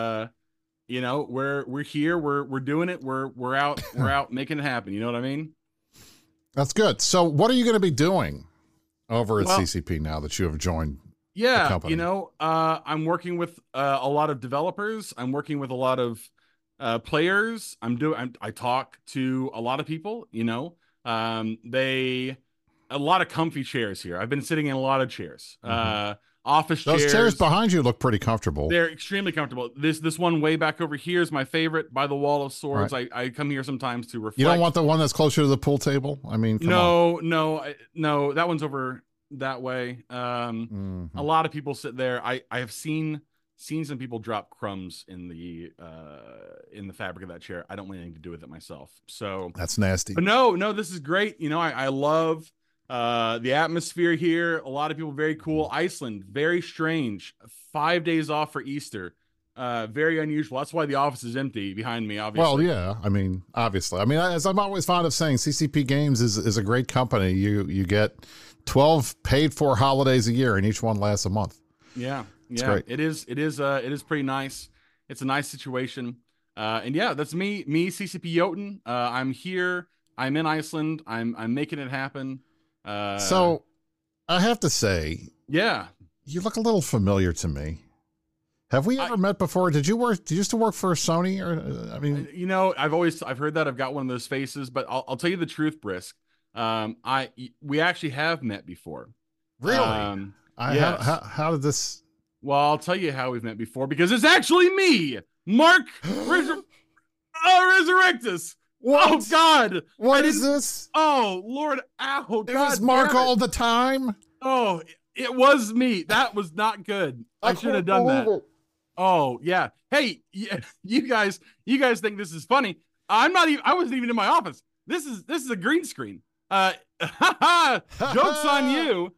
We're here. We're doing it. We're out making it happen. You know what I mean? That's good. So what are you going to be doing over at CCP now that you have joined the company? I'm working with a lot of developers. I'm working with a lot of players. I talk to a lot of people, a lot of comfy chairs here. I've been sitting in a lot of chairs. Mm-hmm. Office chairs. Those chairs behind you look pretty comfortable. They're extremely comfortable. This one way back over here is my favorite, by the Wall of Swords. Right. I come here sometimes to reflect. You don't want the one that's closer to the pool table? I mean, come on. No, that one's over that way. A lot of people sit there. I have seen some people drop crumbs in the fabric of that chair. I don't want anything to do with it myself. So that's nasty. But no, this is great. I love the atmosphere here. A lot of people, very cool. Iceland, very strange. 5 days off for Easter. Very unusual. That's why the office is empty behind me, obviously. Well, yeah. I mean, obviously. I mean, as I'm always fond of saying, CCP Games is a great company. You get 12 paid for holidays a year, and each one lasts a month. Yeah. It's great. It is pretty nice. It's a nice situation. And yeah, that's me, CCP Jotun. I'm here. I'm in Iceland. I'm making it happen. So I have to say, yeah, you look a little familiar to me. Have we ever met before? Did you used to work for Sony? Or I mean, I've heard that. I've got one of those faces, but I'll tell you the truth, Brisk. We actually have met before. Really? Yes. How did this? Well, I'll tell you how we've met before, because it's actually me, Mark Resurrectus. What? Oh God! What is this? Oh Lord! Ow! It was Mark all the time. Oh, it was me. That was not good. I should have done that. Oh yeah. Hey, you guys think this is funny? I wasn't even in my office. This is a green screen. Jokes on you.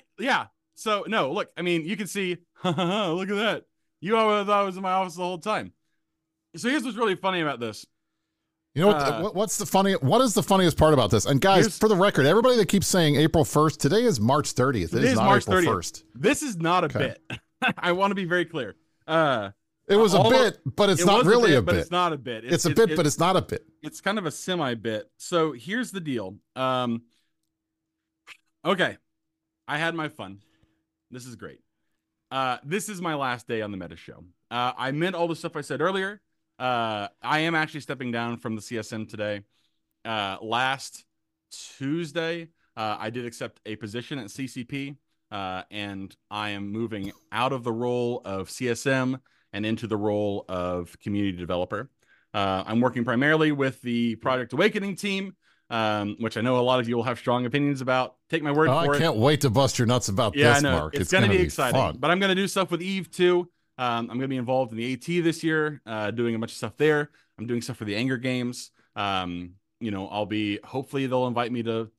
So no, look. I mean, you can see. Look at that. You all thought I was in my office the whole time. So here's what's really funny about this. You know what is the funniest part about this? And guys, for the record, everybody that keeps saying April 1st, today is March 30th. It is not March April 30th. 1st. This is not a bit. I want to be very clear. It was a bit, but it's not really a bit. But it's not a bit. It's a bit, but it's not a bit. It's kind of a semi bit. So here's the deal. Okay. I had my fun. This is great. This is my last day on the Meta Show. I meant all the stuff I said earlier. I am actually stepping down from the CSM today. Last Tuesday, I did accept a position at CCP, and I am moving out of the role of CSM and into the role of community developer. I'm working primarily with the Project Awakening team, which I know a lot of you will have strong opinions about. Take my word for it. I can't wait to bust your nuts about Yeah, I this, know. Mark. It's going to be exciting. Fun. But I'm going to do stuff with Eve too. I'm going to be involved in the AT this year, doing a bunch of stuff there. I'm doing stuff for the Anger Games. I'll be, hopefully they'll invite me to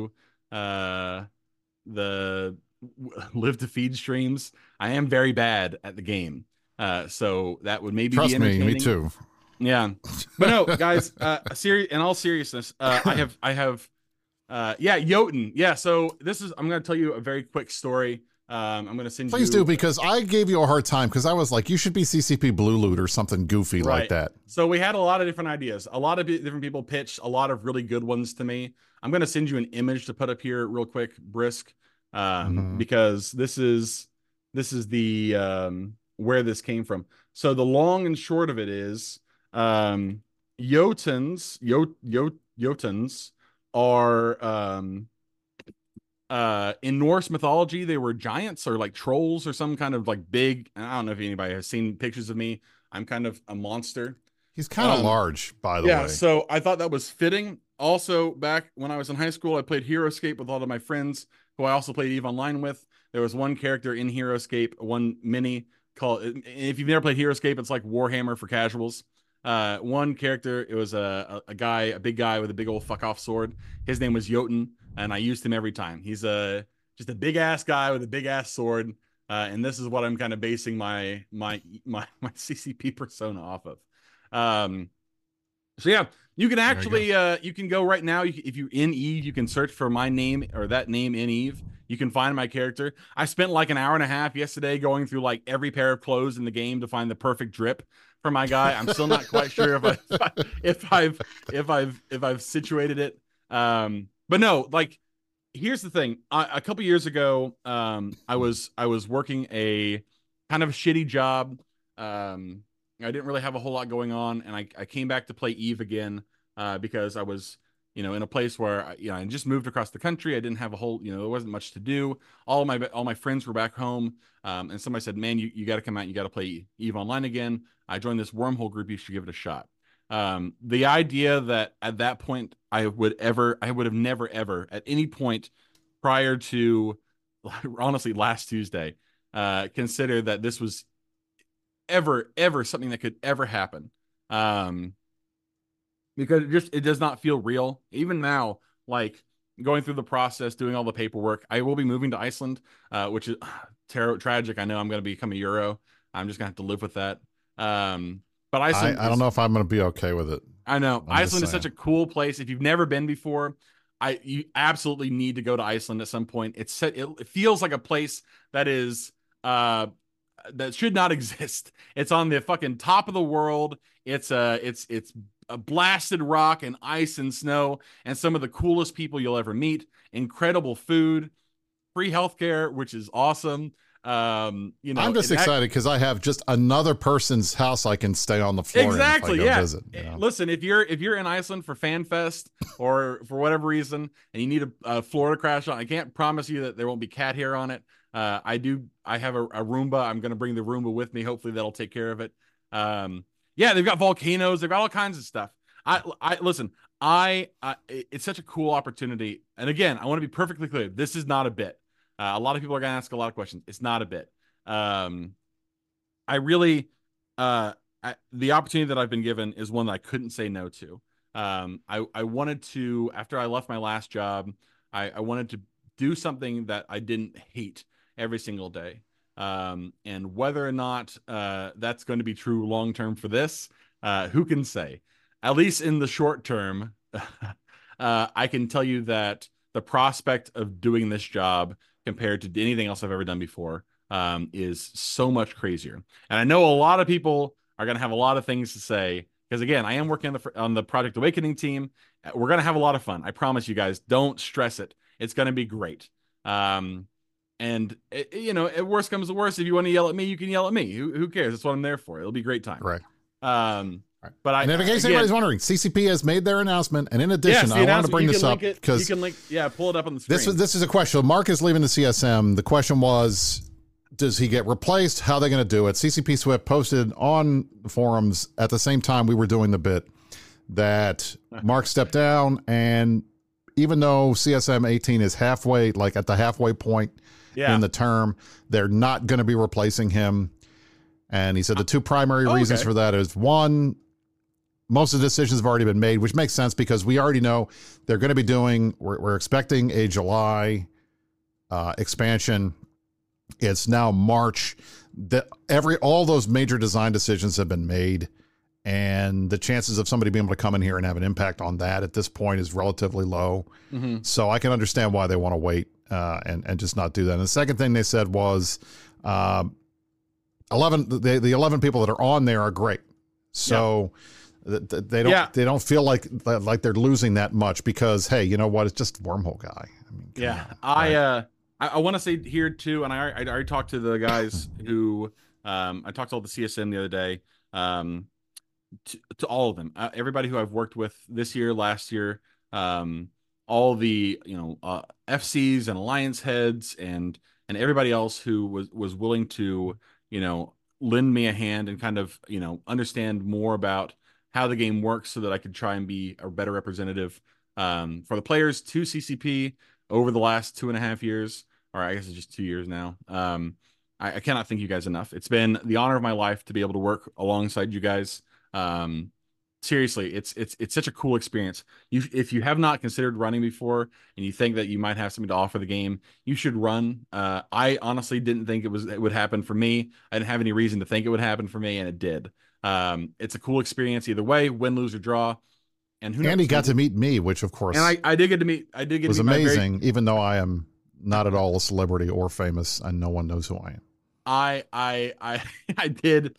the Live to Feed streams. I am very bad at the game. So that would maybe Trust be entertaining. me too. Yeah. But no, guys, in all seriousness, I have Jotun. Yeah. So I'm going to tell you a very quick story. I'm going to send Please do, because I gave you a hard time because I was like, you should be CCP Blue Loot or something goofy like that. So we had a lot of different ideas. A lot of different people pitched a lot of really good ones to me. I'm going to send you an image to put up here real quick, Brisk, because this is the where this came from. So the long and short of it is, Jotuns are in Norse mythology, they were giants or like trolls or some kind of like big. I don't know if anybody has seen pictures of me. I'm kind of a monster. He's kind of large, by the way. Yeah, so I thought that was fitting. Also, back when I was in high school, I played HeroScape with a lot of my friends who I also played EVE Online with. There was one character in HeroScape, one mini called, if you've never played HeroScape, it's like Warhammer for casuals. One character, it was a big guy with a big old fuck off sword. His name was Jotun, and I used him every time. He's just a big ass guy with a big ass sword, and this is what I'm kind of basing my CCP persona off of. So yeah, you can actually you can go right now. If you're in Eve, you can search for my name or that name in Eve. You can find my character. I spent like an hour and a half yesterday going through like every pair of clothes in the game to find the perfect drip for my guy. I'm still not quite sure if I've situated it. But no, like, here's the thing. A couple years ago, I was working a kind of shitty job. I didn't really have a whole lot going on, and I came back to play Eve again because I was, in a place where I just moved across the country. I didn't have a whole, there wasn't much to do. All my friends were back home, and somebody said, "Man, you got to come out. And you got to play Eve Online again." I joined this wormhole group. You should give it a shot. The idea that at that point I would have never ever at any point prior to, honestly, last Tuesday, consider that this was ever something that could ever happen, because it does not feel real even now. Like, going through the process, doing all the paperwork. I will be moving to Iceland, which is tragic. I know I'm going to become a Euro. I'm just gonna have to live with that. But Iceland, I don't know if I'm going to be okay with it. I know Iceland is such a cool place. If you've never been before, you absolutely need to go to Iceland at some point. It feels like a place that is that should not exist. It's on the fucking top of the world. It's a blasted rock and ice and snow, and some of the coolest people you'll ever meet. Incredible food, free healthcare, which is awesome. I'm just excited because I have just another person's house I can stay on the floor. Exactly. In if I go visit, Listen, if you're in Iceland for FanFest or for whatever reason, and you need a floor to crash on, I can't promise you that there won't be cat hair on it. I have a Roomba. I'm going to bring the Roomba with me. Hopefully that'll take care of it. They've got volcanoes. They've got all kinds of stuff. Listen, it's such a cool opportunity. And again, I want to be perfectly clear. This is not a bit. A lot of people are going to ask a lot of questions. It's not a bit. The opportunity that I've been given is one that I couldn't say no to. I wanted to, after I left my last job, I wanted to do something that I didn't hate every single day. And whether or not that's going to be true long term for this, who can say? At least in the short term, I can tell you that the prospect of doing this job compared to anything else I've ever done before is so much crazier. And I know a lot of people are going to have a lot of things to say, because again, I am working on the Project Awakening team. We're going to have a lot of fun. I promise you guys, don't stress it. It's going to be great. And at worst comes to worst, if you want to yell at me, you can yell at me. Who cares? That's what I'm there for. It'll be a great time. Right. But in case anybody's wondering, CCP has made their announcement, and in addition, I wanted to bring this up because you can pull it up on the screen. This is a question. Mark is leaving the CSM. The question was, does he get replaced? How are they going to do it? CCP Swift posted on the forums at the same time we were doing the bit that Mark stepped down, and even though CSM 18 is halfway, like at the halfway point in the term, they're not going to be replacing him. And he said the two primary reasons for that is, one, most of the decisions have already been made, which makes sense because we already know they're going to be doing, we're expecting a July expansion. It's now March. All those major design decisions have been made, and the chances of somebody being able to come in here and have an impact on that at this point is relatively low. Mm-hmm. So I can understand why they want to wait and just not do that. And the second thing they said was 11 people that are on there are great. So they don't feel like they're losing that much because, hey, you know what? It's just Wormhole Guy. I want to say here too, and I already talked to the guys who I talked to all the CSM the other day, to all of them, everybody who I've worked with this year, last year, all the FCs and alliance heads and everybody else who was willing to lend me a hand and kind of understand more about how the game works so that I could try and be a better representative for the players to CCP over the last 2.5 years, or I guess it's just 2 years now. I cannot thank you guys enough. It's been the honor of my life to be able to work alongside you guys. Seriously, it's such a cool experience. If you have not considered running before and you think that you might have something to offer the game, you should run. I honestly didn't think it would happen for me. I didn't have any reason to think it would happen for me, and it did. It's a cool experience either way, win, lose, or draw. And he got to meet me, which of course, and I did get to meet. It was amazing, even though I am not at all a celebrity or famous, and no one knows who I am. I did.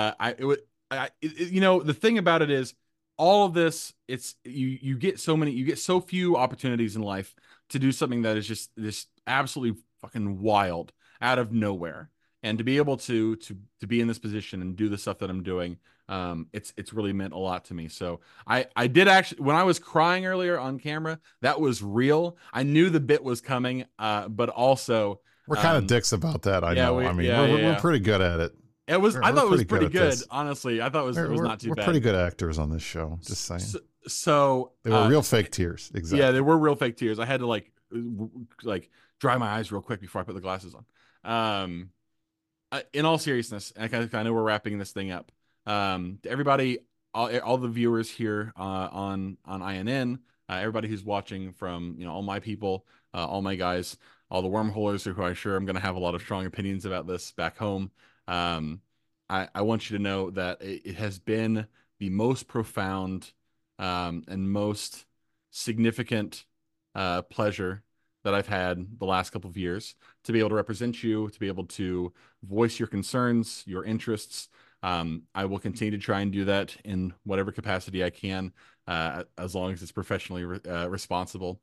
The thing about it is, all of this, it's you get so few opportunities in life to do something that is just this absolutely fucking wild out of nowhere, and to be able to be in this position and do the stuff that I'm doing, it's really meant a lot to me. So I did actually, when I was crying earlier on camera, that was real. I knew the bit was coming, but also we're kind of dicks about that. I know. We're pretty good at it. I thought it was pretty good. Honestly, I thought it was not too bad. We're pretty good actors on this show. Just saying. So they were real fake tears. Exactly. Yeah, they were real fake tears. I had to like dry my eyes real quick before I put the glasses on. In all seriousness, I know we're wrapping this thing up. To everybody, all the viewers here on INN, everybody who's watching from all my people, all my guys, all the wormholers who I'm sure I'm going to have a lot of strong opinions about this back home. I want you to know that it has been the most profound and most significant pleasure that I've had the last couple of years to be able to represent you, to be able to voice your concerns, your interests. I will continue to try and do that in whatever capacity I can, as long as it's professionally responsible.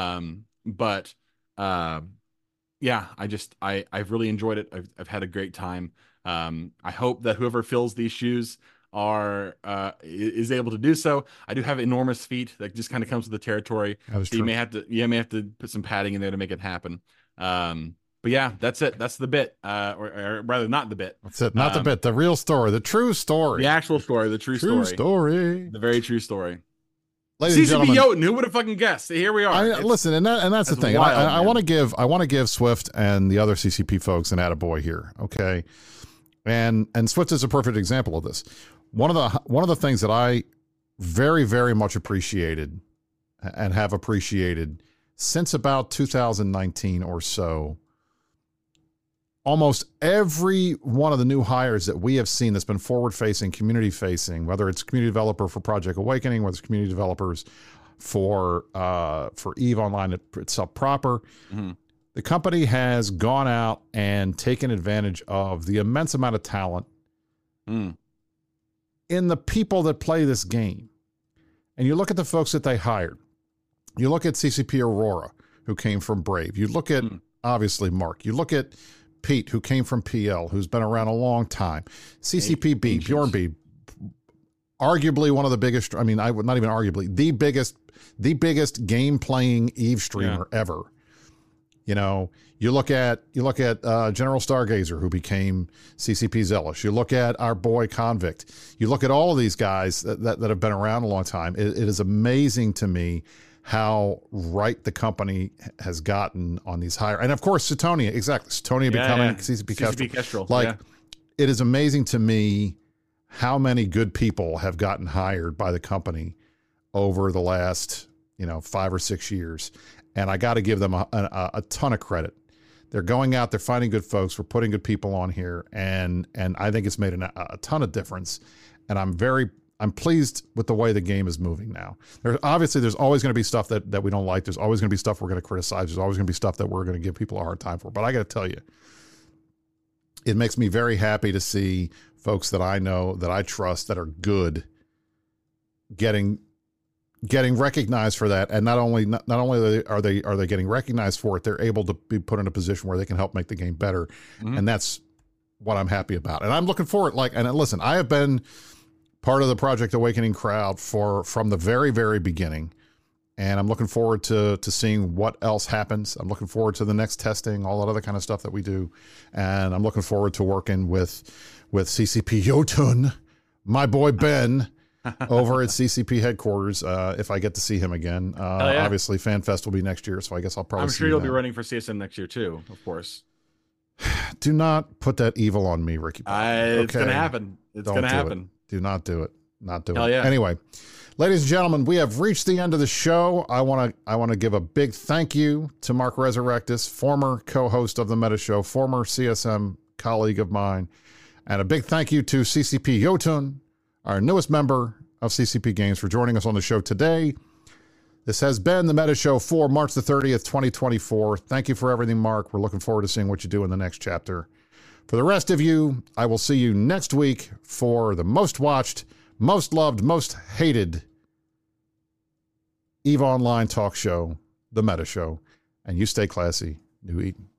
Yeah, I've really enjoyed it. I've had a great time. I hope that whoever fills these shoes is able to do so. I do have enormous feet that just kind of comes with the territory. So you may have to put some padding in there to make it happen. But yeah, that's it. That's the bit, or rather, not the bit. That's it. Not the bit. The real story. The true story. The actual story. The true story. The very true story. Ladies and gentlemen, Jotun, who would have fucking guessed? Here we are. Listen, and that's the thing. Wild, I want to give Swift and the other CCP folks an attaboy here. Okay. And Swift is a perfect example of this. One of the things that I very, very much appreciated and have appreciated since about 2019 or so, almost every one of the new hires that we have seen that's been forward-facing, community-facing, whether it's community developer for Project Awakening, whether it's community developers for EVE Online itself proper, mm-hmm. The company has gone out and taken advantage of the immense amount of talent in the people that play this game. And you look at the folks that they hired. You look at CCP Aurora, who came from Brave. You look at obviously Mark. You look at Pete, who came from PL, who's been around a long time. CCPB, Bjorn B, arguably one of the biggest, I mean, I would not even arguably, the biggest game playing Eve streamer ever. You know, you look at General Stargazer, who became CCP Zealous. You look at our boy Convict. You look at all of these guys that have been around a long time. It is amazing to me how right the company has gotten on these higher, and of course Suetonia, exactly. Suetonia becoming CCP Kestrel. It is amazing to me how many good people have gotten hired by the company over the last, 5 or 6 years. And I got to give them a ton of credit. They're going out, they're finding good folks. We're putting good people on here. And I think it's made a ton of difference. And I'm pleased with the way the game is moving now. There's always going to be stuff that we don't like. There's always going to be stuff we're going to criticize. There's always going to be stuff that we're going to give people a hard time for. But I got to tell you, it makes me very happy to see folks that I know, that I trust, that are good, getting recognized for that. And not only are they getting recognized for it, they're able to be put in a position where they can help make the game better. Mm-hmm. And that's what I'm happy about. And I'm looking forward, and listen, I have been part of the Project Awakening crowd from the very, very beginning. And I'm looking forward to seeing what else happens. I'm looking forward to the next testing, all that other kind of stuff that we do. And I'm looking forward to working with CCP Jotun, my boy Ben, over at CCP headquarters, if I get to see him again. Obviously, FanFest will be next year, so I guess I'll probably I'm sure you'll be running for CSM next year, too, of course. Do not put that evil on me, Ricky. It's going to happen. It's going to happen. Do not do it. Not do Hell it. Yeah. Anyway, ladies and gentlemen, we have reached the end of the show. I want to give a big thank you to Mark Resurrectus, former co-host of the Meta Show, former CSM colleague of mine, and a big thank you to CCP Jotun, our newest member of CCP Games, for joining us on the show today. This has been the Meta Show for March the 30th, 2024. Thank you for everything, Mark. We're looking forward to seeing what you do in the next chapter. For the rest of you, I will see you next week for the most watched, most loved, most hated EVE Online talk show, the Meta Show. And you stay classy, New Eden.